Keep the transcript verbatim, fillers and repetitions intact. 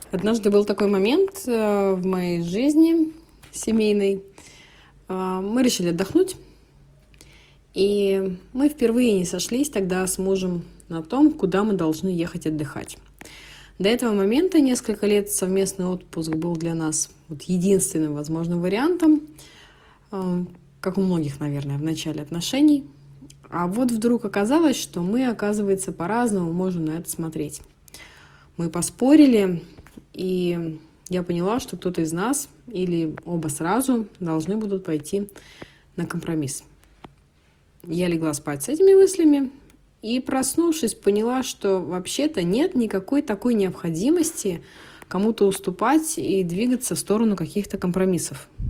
Однажды был такой момент э, в моей жизни семейной. Э, Мы решили отдохнуть, и мы впервые не сошлись тогда с мужем на том, куда мы должны ехать отдыхать. До этого момента несколько лет совместный отпуск был для нас вот единственным возможным вариантом, э, как у многих, наверное, в начале отношений. А вот вдруг оказалось, что мы, оказывается, по-разному можем на это смотреть. Мы поспорили, и я поняла, что кто-то из нас или оба сразу должны будут пойти на компромисс. Я легла спать с этими мыслями и, проснувшись, поняла, что вообще-то нет никакой такой необходимости кому-то уступать и двигаться в сторону каких-то компромиссов.